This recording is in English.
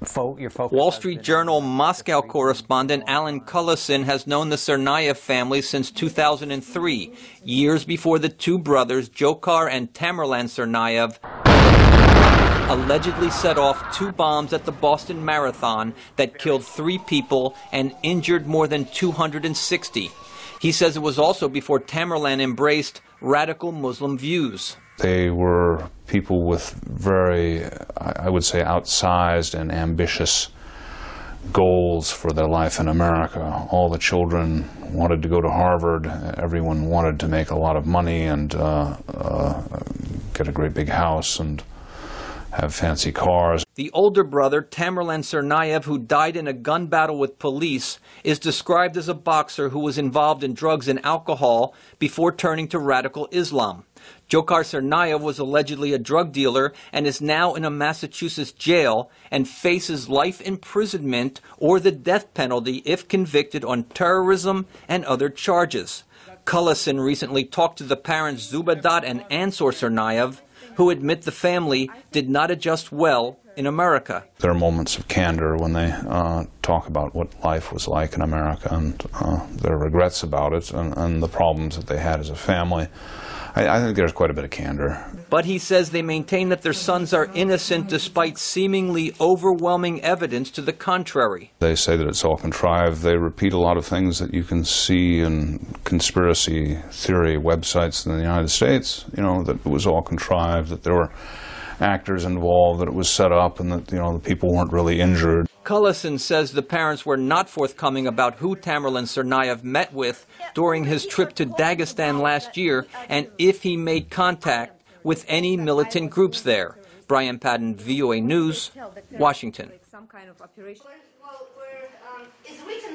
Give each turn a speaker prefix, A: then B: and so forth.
A: Wall Street Journal Moscow correspondent Alan Cullison has known the Tsarnaev family since 2003, years before the two brothers, Dzhokhar and Tamerlan Tsarnaev, allegedly set off 2 bombs at the Boston Marathon that killed 3 people and injured more than 260. He says it was also before Tamerlan embraced radical Muslim views.
B: They were people with very, I would say, outsized and ambitious goals for their life in America. All the children wanted to go to Harvard. Everyone wanted to make a lot of money and get a great big house and have fancy cars.
A: The older brother, Tamerlan Tsarnaev, who died in a gun battle with police, is described as a boxer who was involved in drugs and alcohol before turning to radical Islam. Dzhokhar Tsarnaev was allegedly a drug dealer and is now in a Massachusetts jail and faces life imprisonment or the death penalty if convicted on terrorism and other charges. Cullison recently talked to the parents Zubadat and Ansor Tsarnaev, who admit the family did not adjust well in America.
B: There are moments of candor when they talk about what life was like in America and their regrets about it and the problems that they had as a family. I think there's quite a bit of candor.
A: But he says they maintain that their sons are innocent despite seemingly overwhelming evidence to the contrary.
B: They say that it's all contrived. They repeat a lot of things that you can see in conspiracy theory websites in the United States, you know, that it was all contrived, that there were actors involved, that it was set up, and that, you know, the people weren't really injured.
A: Cullison says the parents were not forthcoming about who Tamerlan Tsarnaev met with during his trip to Dagestan last year and if he made contact with any militant groups there. Brian Padden, VOA News, Washington.